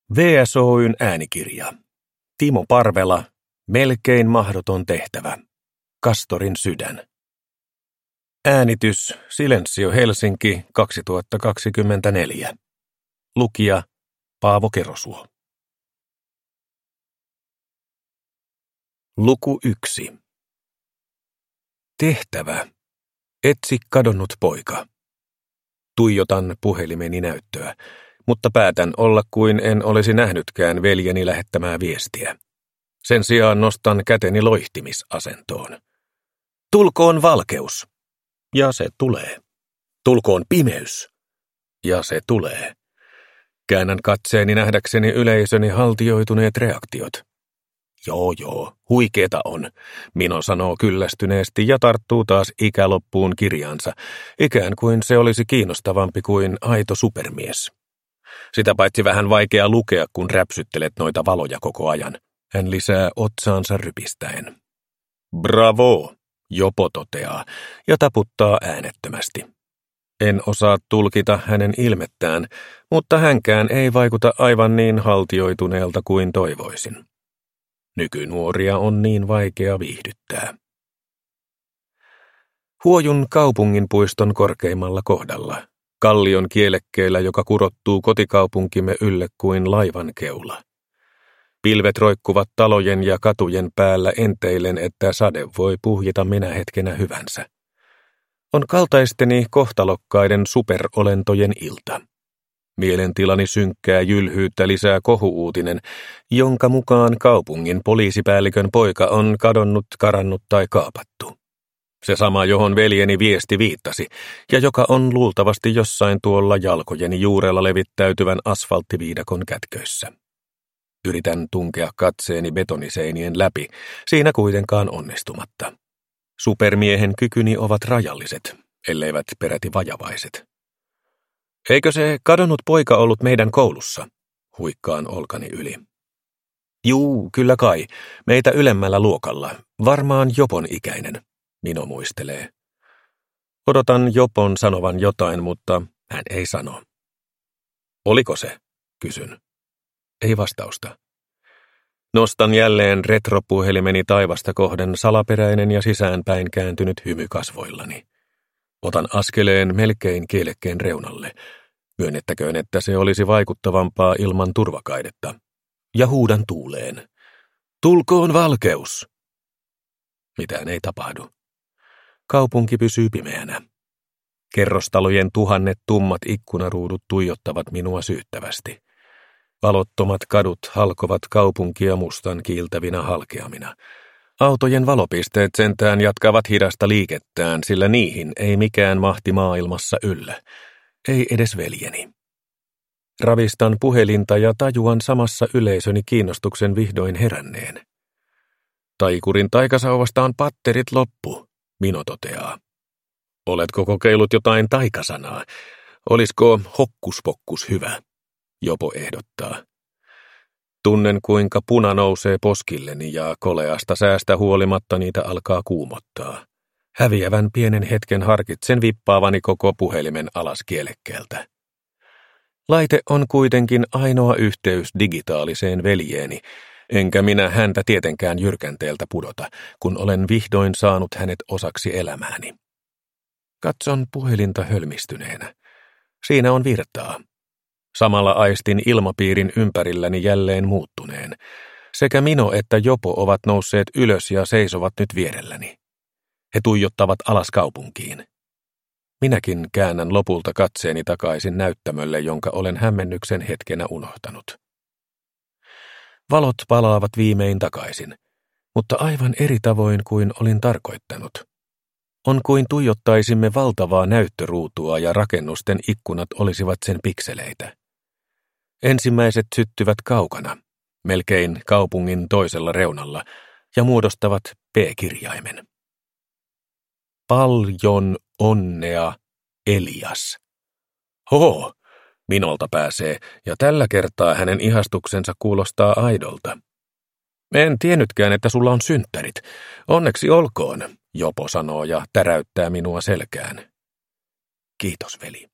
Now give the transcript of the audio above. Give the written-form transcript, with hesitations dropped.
VSOY:n äänikirja. Timo Parvela, Melkein mahdoton tehtävä. Kastorin sydän. Äänitys Silensio Helsinki 2024. Lukija Paavo Kerosuo. Luku 1. Tehtävä. Etsi kadonnut poika. Tuijotan puhelimeni näyttöä, mutta päätän olla kuin en olisi nähnytkään veljeni lähettämää viestiä. Sen sijaan nostan käteni loihtimisasentoon. Tulkoon valkeus. Ja se tulee. Tulkoon pimeys. Ja se tulee. Käännän katseeni nähdäkseni yleisöni haltioituneet reaktiot. Joo, huikeeta on, Mino sanoo kyllästyneesti ja tarttuu taas ikäloppuun kirjaansa, ikään kuin se olisi kiinnostavampi kuin aito supermies. Sitä paitsi vähän vaikea lukea, kun räpsyttelet noita valoja koko ajan. Hän lisää otsaansa rypistäen. Bravo, Jopo toteaa ja taputtaa äänettömästi. En osaa tulkita hänen ilmettään, mutta hänkään ei vaikuta aivan niin haltioituneelta kuin toivoisin. Nykynuoria on niin vaikea viihdyttää. Huojun kaupunginpuiston korkeimmalla kohdalla, kallion kielekkeellä, joka kurottuu kotikaupunkimme ylle kuin laivan keula. Pilvet roikkuvat talojen ja katujen päällä enteillen, että sade voi puhjeta minä hetkenä hyvänsä. On kaltaisteni kohtalokkaiden superolentojen ilta. Mielentilani synkkää jylhyyttä lisää kohu-uutinen, jonka mukaan kaupungin poliisipäällikön poika on kadonnut, karannut tai kaapattu. Se sama, johon veljeni viesti viittasi, ja joka on luultavasti jossain tuolla jalkojeni juurella levittäytyvän asfalttiviidakon kätköissä. Yritän tunkea katseeni betoniseinien läpi, siinä kuitenkaan onnistumatta. Supermiehen kykyni ovat rajalliset, elleivät peräti vajavaiset. Eikö se kadonnut poika ollut meidän koulussa? Huikkaan olkani yli. Juu, kyllä kai. Meitä ylemmällä luokalla. Varmaan Jopon ikäinen, Mino muistelee. Odotan Jopon sanovan jotain, mutta hän ei sano. Oliko se? Kysyn. Ei vastausta. Nostan jälleen retropuhelimeni taivasta kohden salaperäinen ja sisäänpäin kääntynyt hymy kasvoillani. Otan askeleen melkein kielekkeen reunalle. Myönnettäköön, että se olisi vaikuttavampaa ilman turvakaidetta. Ja huudan tuuleen. Tulkoon valkeus! Mitään ei tapahdu. Kaupunki pysyy pimeänä. Kerrostalojen tuhannet tummat ikkunaruudut tuijottavat minua syyttävästi. Valottomat kadut halkovat kaupunkia mustan kiiltävinä halkeamina. Autojen valopisteet sentään jatkavat hidasta liikettään, sillä niihin ei mikään mahti maailmassa yllä. Ei edes veljeni. Ravistan puhelinta ja tajuan samassa yleisöni kiinnostuksen vihdoin heränneen. Taikurin taikasauvasta on patterit loppu, Mino toteaa. Oletko kokeillut jotain taikasanaa? Olisiko hokkuspokkus hyvä? Jopo ehdottaa. Tunnen, kuinka puna nousee poskilleni ja koleasta säästä huolimatta niitä alkaa kuumottaa. Häviävän pienen hetken harkitsen vippaavani koko puhelimen alas kielekkeeltä. Laite on kuitenkin ainoa yhteys digitaaliseen veljeeni, enkä minä häntä tietenkään jyrkänteeltä pudota, kun olen vihdoin saanut hänet osaksi elämääni. Katson puhelinta hölmistyneenä. Siinä on virtaa. Samalla aistin ilmapiirin ympärilläni jälleen muuttuneen. Sekä Mino että Jopo ovat nousseet ylös ja seisovat nyt vierelläni. He tuijottavat alas kaupunkiin. Minäkin käännän lopulta katseeni takaisin näyttämölle, jonka olen hämmennyksen hetkenä unohtanut. Valot palaavat viimein takaisin, mutta aivan eri tavoin kuin olin tarkoittanut. On kuin tuijottaisimme valtavaa näyttöruutua ja rakennusten ikkunat olisivat sen pikseleitä. Ensimmäiset syttyvät kaukana, melkein kaupungin toisella reunalla, ja muodostavat P-kirjaimen. Paljon onnea, Elias. Ho, Minolta pääsee, ja tällä kertaa hänen ihastuksensa kuulostaa aidolta. En tiennytkään, että sulla on synttärit. Onneksi olkoon, Jopo sanoo ja täräyttää minua selkään. Kiitos, veli.